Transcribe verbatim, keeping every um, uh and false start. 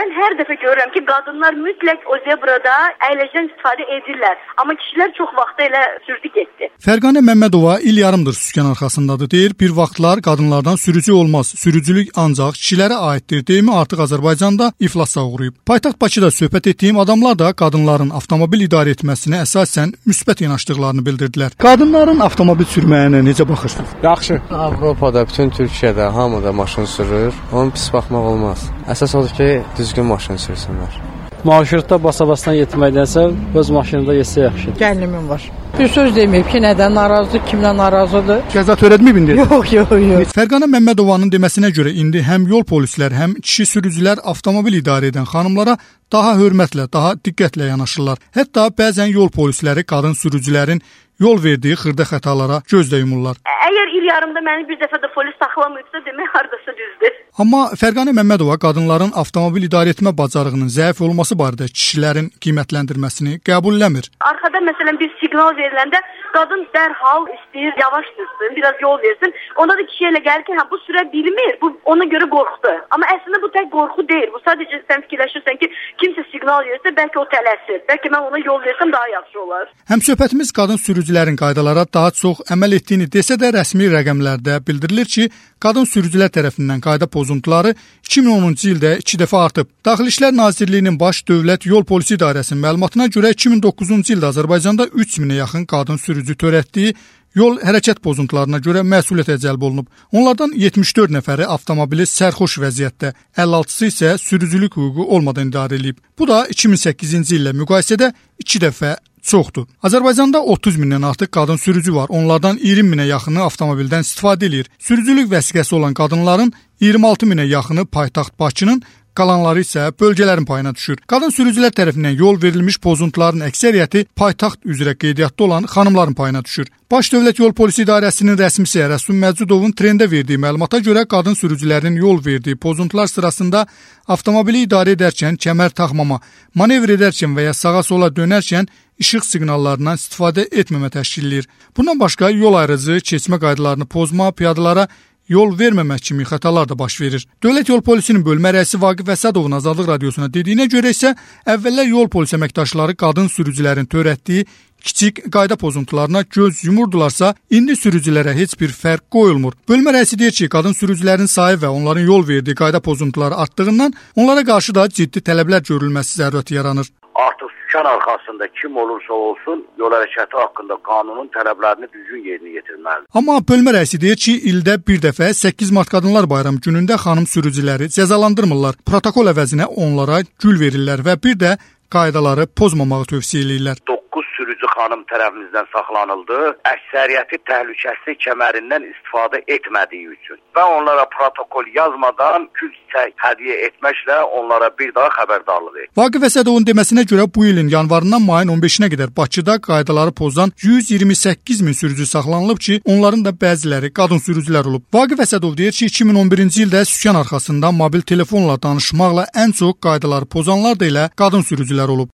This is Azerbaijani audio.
Mən hər dəfə görürəm ki, qadınlar mütləq o zebrada əyləşən istifadə edirlər. Amma kişilər çox vaxt elə sürdü getdi. Fərqanə Məmmədova il yarımdır sükan arxasındadır. Deyir, bir vaxtlar qadınlardan sürücü olmaz, sürücülük ancaq kişilərə aiddir deyimi artıq Azərbaycanda iflasa uğrayıb. Paytaxt Bakıda söhbət etdiyim adamlar da qadınların avtomobil idarə etməsinə əsasən müsbət yanaşdıqlarını bildirdilər. Qadınların avtomobil sürməyinə necə baxırsınız? Yaxşı. Avropada, bütün Türkiyədə hamıda maşın sürür. Onun pis baxmaq olmaz. Əsas odur ki, düzgün maşın sürsünlər. Marşrutda basa-basdan yetməkdənsə öz maşınında yetsə yaxşı. Gəlinim var. Bir söz deməyib ki, nədən narazıdır, kimdən narazıdır? Cəza törətməyib indi? Yox, yox, yox. Fərqanə Məmmədovanın deməsinə görə indi həm yol polislər, həm kişi sürücülər avtomobil idarə edən xanımlara daha hörmətlə, daha diqqətlə yanaşırlar. Hətta bəzən yol polisləri qadın sürücülərin yol verdiyi xırda xətalara göz də yumurlar. Əgər il yarımda məni bir dəfə də polis saxlamayıbsa, demək hardasa düzdür. Amma Fərqanə Məmmədova qadınların avtomobil idarə etmə bacarığının zəif olması barədə kişilərin qiymətləndirməsini qəbulləmir. Arxada məsələn bir siqnal veriləndə qadın dərhal istəyir yavaş sürsün, biraz yol versin. Onda da kişi elə gəlir ki, hə bu sürə bilmir, bu ona görə qorxdu. Amma əslində bu tək qorxu deyil. Bu sadəcə sən fikirləşirsən ki, kimsə siqnal verirsə, bəlkə o tələsir. Bəlkə mən ona yol versəm daha yaxşı olar. Həmsöhbətimiz qadın sürücülərin qaydalara daha çox əməl etdiyini desə də rəsmi rəqəmlərdə bildirilir ki, qadın sürücülər tərəfindən qayda pozuntuları iki min onuncu ildə iki dəfə artıb. Daxili İşlər Nazirliyinin Baş Dövlət Yol Polisi İdarəsinin məlumatına görə iki min doqquzuncu ildə Azərbaycanda üç minə yaxın qadın sürücü törətdiyi yol hərəkət pozuntularına görə məsuliyyətə cəlb olunub. Onlardan yetmiş dörd nəfəri avtomobili sərxoş vəziyyətdə, əlli altısı isə sürücülük hüququ olmadan idarə edilib. Bu da iki min səkkizinci illə müqayisədə iki dəfə çoxdur. Azərbaycanda otuz mindən artıq qadın sürücü var. Onlardan iyirmi minə yaxını avtomobildən istifadə edir. Sürücülük vəsiqəsi olan qadınların iyirmi altı minə yaxını paytaxt Bakının, qalanları isə bölgələrin payına düşür. Qadın sürücülər tərəfindən yol verilmiş pozuntuların əksəriyyəti paytaxt üzrə qeydiyyatda olan xanımların payına düşür. Baş Dövlət Yol Polisi İdarəsinin rəsmisi Rəsul Məcudovun trendə verdiyi məlumata görə qadın sürücülərin yol verdiyi pozuntular sırasında avtomobili idarə edərkən kəmər taxmama, manevr edərkən və ya sağa-sola dönərkən işıq siqnallarından istifadə etməmə təşkil edir. Bundan başqa yol ayrıcı, keçmə qaydalarını pozma, piyadalara yol verməmək kimi xətalar da baş verir. Dövlət Yol Polisinin bölmə rəisi Vaqif Vəsadovun Azadlıq Radiosuna dediyinə görə isə əvvəllər yol polis əməkdaşları qadın sürücülərin törətdiyi kiçik qayda pozuntularına göz yumurdularsa, indi sürücülərə heç bir fərq qoyulmur. Bölmə rəisi deyir ki, qadın sürücülərin sayı və onların yol verdiyi qayda pozuntuları artdığından onlara qarşı da ciddi tələblər görülməsi zərurəti yaranır. Artıq sükan arxasında kim olursa olsun, yol hərəkəti haqqında qanunun tələblərini düzgün yerinə yetirməlidir. Amma bölmə rəisi deyir ki, ildə bir dəfə səkkiz mart Qadınlar Bayramı günündə xanım sürücüləri cəzalandırmırlar. Protokol əvəzinə onlara gül verirlər və bir də qaydaları pozmamağı tövsiyə edirlər. doqquz sürücü xanım tərəfimizdən saxlanıldı. Əksəriyyəti təhlükəsizlik kəmərindən istifadə etmədiyi üçün və onlara protokol yazmadan gül çiçək hədiyyə etməklə onlara bir daha xəbərdarlıq etdik. Vaqif Vəsadovun deməsinə görə bu ilin yanvarından mayın on beşinə qədər Bakıda qaydaları pozan yüz iyirmi səkkiz min sürücü saxlanılıb ki, onların da bəziləri qadın sürücülər olub. Vaqif Vəsadov deyir ki, iki min on birinci ildə sükan arxasında mobil telefonla danışmaqla ən çox qaydaları pozanlar da elə qadın sürücülər olub.